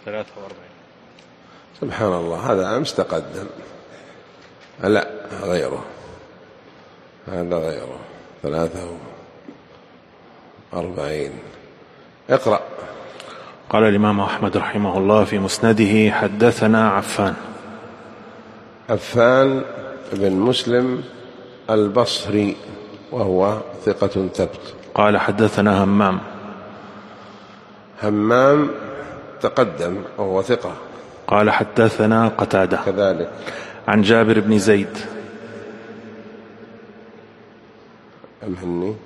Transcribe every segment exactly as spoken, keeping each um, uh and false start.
ثلاثة وأربعين. سبحان الله، هذا أمس تقدم. لا غيره، هذا غيره. ثلاثة وأربعين. اقرأ. قال الإمام أحمد رحمه الله في مسنده: حدثنا عفان عفان بن مسلم البصري وهو ثقة ثبت. قال حدثنا همام همام تقدم وهو ثقة. قال حدثنا قتادة كذلك عن جابر بن زيد. أمهني.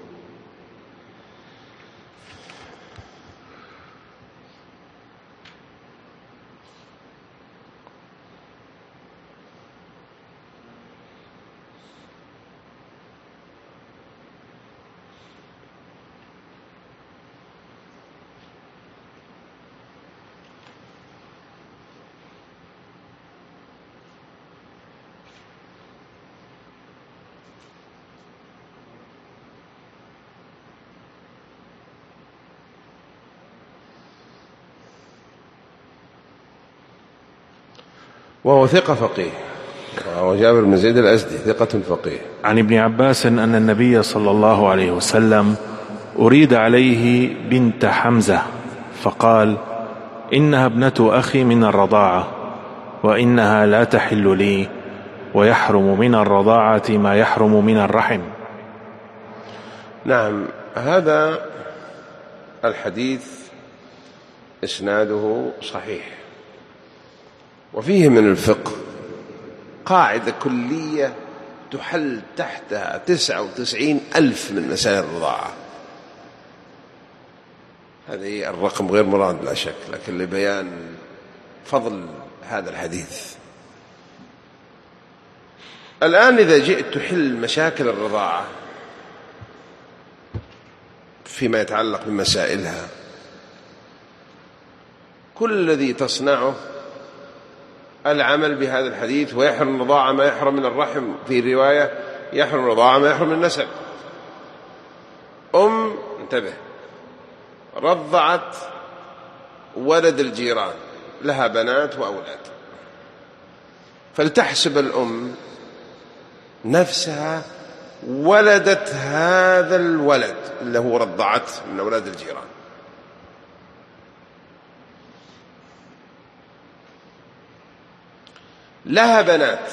وهو ثقة فقيه، وهو جابر بن زيد الأزدي ثقة فقيه. عن ابن عباس أن النبي صلى الله عليه وسلم أريد عليه بنت حمزة فقال: إنها ابنة أخي من الرضاعة، وإنها لا تحل لي، ويحرم من الرضاعة ما يحرم من الرحم. نعم، هذا الحديث إسناده صحيح، وفيه من الفقه قاعدة كلية تحل تحتها تسعة وتسعين ألف من مسائل الرضاعة. هذه الرقم غير مراد لا شك، لكن لبيان فضل هذا الحديث. الآن إذا جئت تحل مشاكل الرضاعة فيما يتعلق بمسائلها، كل الذي تصنعه العمل بهذا الحديث: ويحرم الرضاعة ما يحرم من الرحم، في رواية: يحرم الرضاعة ما يحرم من النسب. أم انتبه رضعت ولد الجيران، لها بنات وأولاد، فلتحسب الأم نفسها ولدت هذا الولد اللي هو رضعت من أولاد الجيران. لها بنات،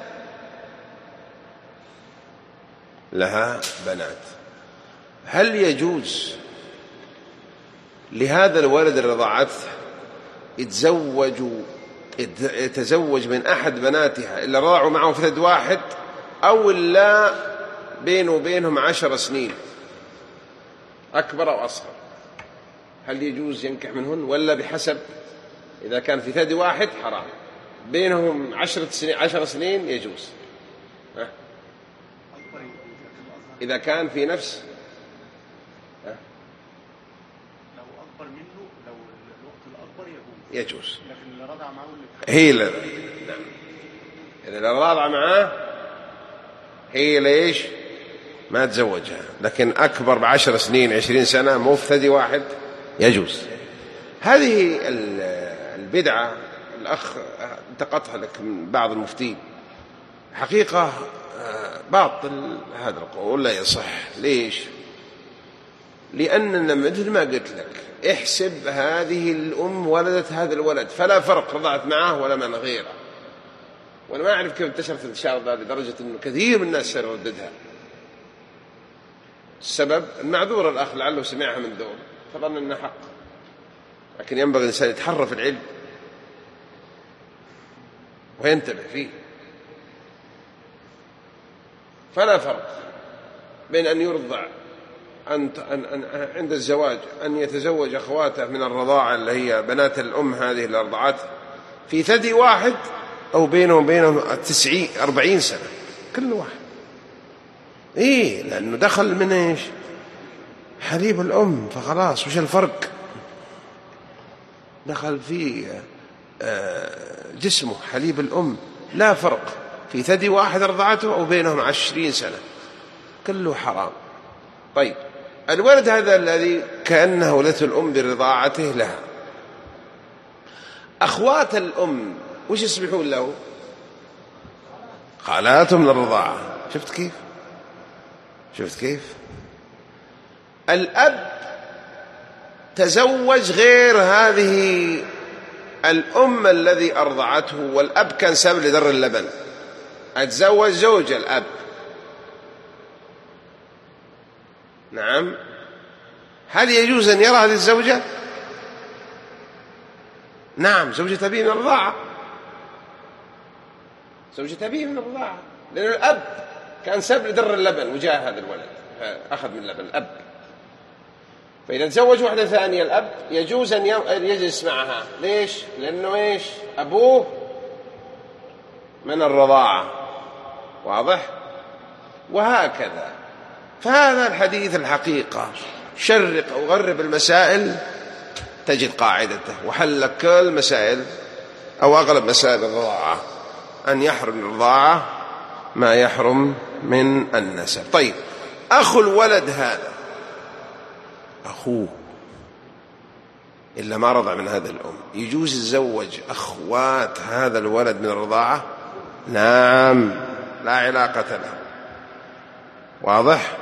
لها بنات هل يجوز لهذا الولد اللي رضعته يتزوج يتزوج من أحد بناتها اللي رضعوا معه في ثد واحد، أو لا بينه وبينهم عشر سنين أكبر أو أصغر؟ هل يجوز ينكح منهن، ولا بحسب إذا كان في ثدي واحد حرام، بينهم عشرة سنين عشر سنين يجوز؟ ها؟ إذا كان في نفس ها؟ لو أكبر منه، لو الوقت الأكبر يجوز يجوز، لكن اللي رضع معه هي لا نعم. إذا اللي رضع معاه هي ليش ما تزوجها، لكن أكبر بعشر سنين عشرين سنة مو في ثدي واحد يجوز. هذه البدعة الأخ انتقطها لك من بعض المفتين، حقيقة باطل هذا القول، لا يصح. ليش؟ لأننا مثل ما قلت لك احسب هذه الأم ولدت هذا الولد، فلا فرق رضعت معه ولا من غيره. وأنا ما أعرف كيف انتشرت الإشارة هذه لدرجة أنه كثير من الناس يرددها. السبب المعذور الأخ لعله سمعها من دول فظن أنه حق، لكن ينبغي الإنسان يتحرى في العلم وينتبه فيه. فلا فرق بين أن يرضع أن أن عند الزواج أن يتزوج أخواته من الرضاعة اللي هي بنات الأم هذه اللي رضعت في ثدي واحد، أو بينهم وبينهم تسعين أربعين سنة كل واحد. إيه، لأنه دخل من إيش؟ حليب الأم، فخلاص وش الفرق؟ دخل في جسمه حليب الأم، لا فرق في ثدي واحد رضعته أو بينهم عشرين سنة، كله حرام. طيب الولد هذا الذي كأنه ولدته الأم برضاعته لها، أخوات الأم وش يصبحون له؟ خالاته من الرضاعة. شفت كيف؟ شفت كيف؟ الأب تزوج غير هذه الأم الذي أرضعته، والأب كان سبب لدر اللبن، أتزوج زوج الأب. نعم. هل يجوز أن يرى هذه الزوجة؟ نعم، زوجة أبيه من الرضاعة، زوجة أبيه من الرضاعة، لأن الأب كان سبب لدر اللبن وجاء هذا الولد أخذ من اللبن الأب. فإذا تزوج واحدة ثانية الأب يجوز أن يجلس معها. ليش؟ لأنه إيش؟ أبوه من الرضاعة. واضح؟ وهكذا. فهذا الحديث الحقيقة شرق أو غرب المسائل تجد قاعدته وحل كل مسائل أو أغلب مسائل الرضاعة، أن يحرم الرضاعة ما يحرم من النسب. طيب، أخو الولد هذا أخوه إلا ما رضع من هذا الأم، يجوز يتزوج أخوات هذا الولد من الرضاعة؟ نعم، لا علاقة له. واضح؟